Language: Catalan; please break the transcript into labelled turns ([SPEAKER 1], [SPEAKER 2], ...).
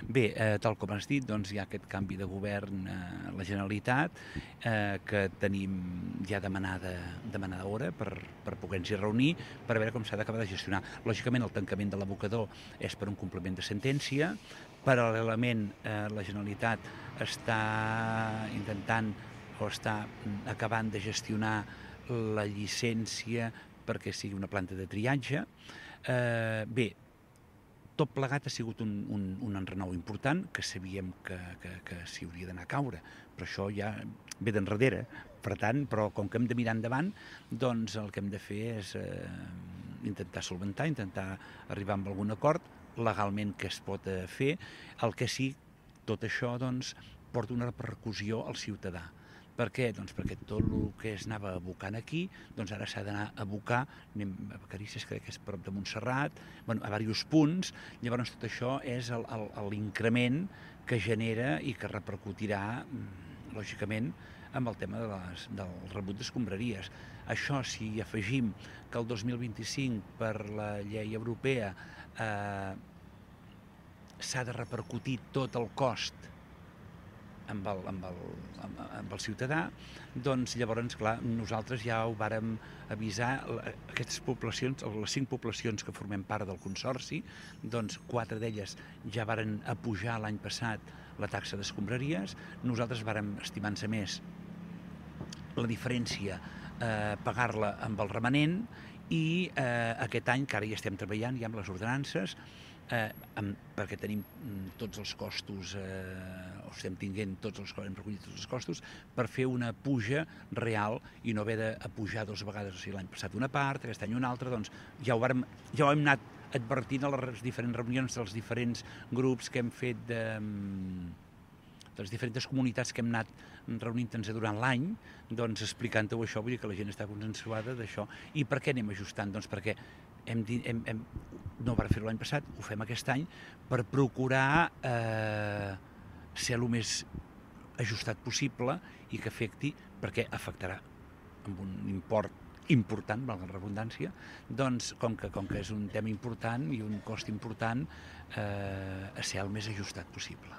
[SPEAKER 1] Bé, tal com has dit, doncs hi ha aquest canvi de govern a la Generalitat, que tenim ja demanada hora per poder-nos reunir, per veure com s'ha d'acabar de gestionar. Lògicament, el tancament de l'abocador és per un compliment de sentència. Paral·lelament, la Generalitat està intentant o està acabant de gestionar la llicència perquè sigui una planta de triatge. Bé, tot plegat ha sigut un enrenou important, que sabíem que s'hi hauria d'anar a caure, però això ja ve d'enrere. Per tant, però com que hem de mirar endavant, doncs el que hem de fer és intentar solventar, intentar arribar a algun acord legalment que es pot fer. El que sí, tot això doncs, porta una repercussió al ciutadà. Per què? Doncs perquè tot el que es anava abocant aquí, doncs ara s'ha d'anar a abocar, anem a Vacarisses, crec que és prop de Montserrat, bueno, a diversos punts. Llavors tot això és l'increment que genera i que repercutirà, lògicament, amb el tema del rebut d'escombraries. Això, si afegim que el 2025 per la llei europea s'ha de repercutir tot el cost amb el ciutadà, doncs llavors, clar, nosaltres ja ho vàrem avisar, aquestes poblacions, les 5 poblacions que formem part del Consorci, doncs 4 d'elles ja varen apujar l'any passat la taxa d'escombraries. Nosaltres vàrem, estimant-se més la diferència, pagar-la amb el remanent, i aquest any, que ara hi estem treballant ja amb les ordenances, perquè tenim tots els costos, o estem tinguent hem recollit tots els costos, per fer una puja real i no haver de pujar 2 vegades. O sigui, l'any passat una part, aquest any una altra, doncs ja ho hem anat advertint a les diferents reunions dels diferents grups que hem fet de les diferents comunitats que hem anat reunint-nos durant l'any, doncs explicant-ho això, vull dir que la gent està consensuada d'això. I per què anem ajustant? Doncs perquè no vam fer-ho l'any passat, ho fem aquest any, per procurar ser el més ajustat possible i que afecti, perquè afectarà amb un import important, valgui la redundància, doncs com que és un tema important i un cost important, a ser el més ajustat possible.